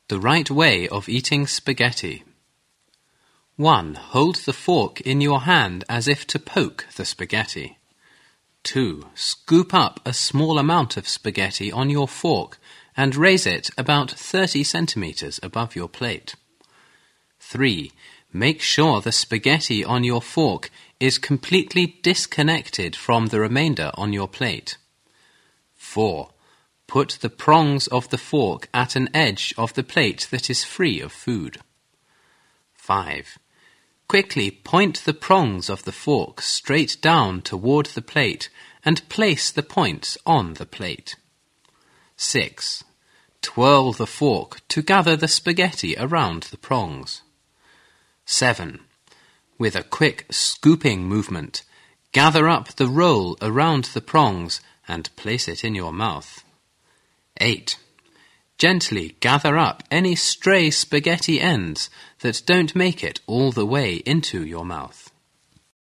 The right way of eating spaghetti. 1. Hold the fork in your hand as if to poke the spaghetti. 2. Scoop up a small amount of spaghetti on your fork and raise it about 30 centimeters above your plate. 3. Make sure the spaghetti on your fork is completely disconnected from the remainder on your plate. 4. Put the prongs of the fork at an edge of the plate that is free of food. 5. Quickly point the prongs of the fork straight down toward the plate and place the points on the plate. 6. Twirl the fork to gather the spaghetti around the prongs. 7. With a quick scooping movement, gather up the roll around the prongs and place it in your mouth. 8. Gently gather up any stray spaghetti ends that don't make it all the way into your mouth.